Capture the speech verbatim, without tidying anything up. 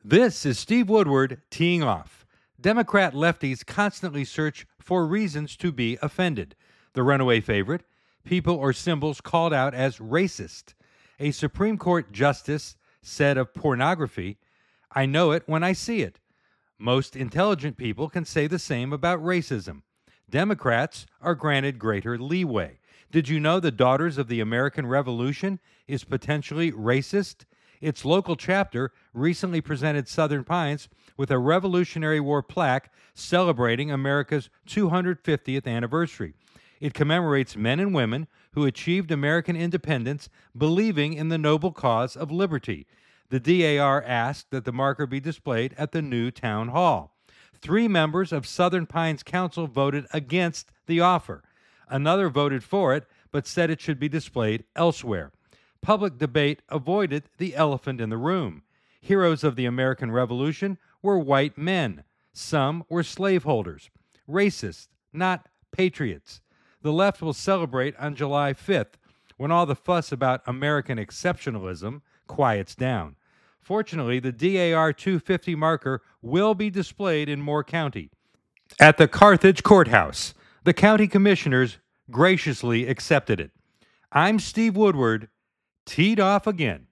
This is Steve Woodward teeing off. Democrat lefties constantly search for reasons to be offended. The runaway favorite, people or symbols called out as racist. A Supreme Court justice said of pornography, "I know it when I see it." Most intelligent people can say the same about racism. Democrats are granted greater leeway. Did you know the Daughters of the American Revolution is potentially racist? Its local chapter recently presented Southern Pines with a Revolutionary War plaque celebrating America's two hundred fiftieth anniversary. It commemorates men and women who achieved American independence believing in the noble cause of liberty. The D A R asked that the marker be displayed at the new town hall. Three members of Southern Pines Council voted against the offer. Another voted for it, but said it should be displayed elsewhere. Public debate avoided the elephant in the room. Heroes of the American Revolution were white men. Some were slaveholders. Racist, not patriots. The left will celebrate on July fifth, when all the fuss about American exceptionalism quiets down. Fortunately, the D A R two fifty marker will be displayed in Moore County. At the Carthage Courthouse, the county commissioners graciously accepted it. I'm Steve Woodward, teed off again.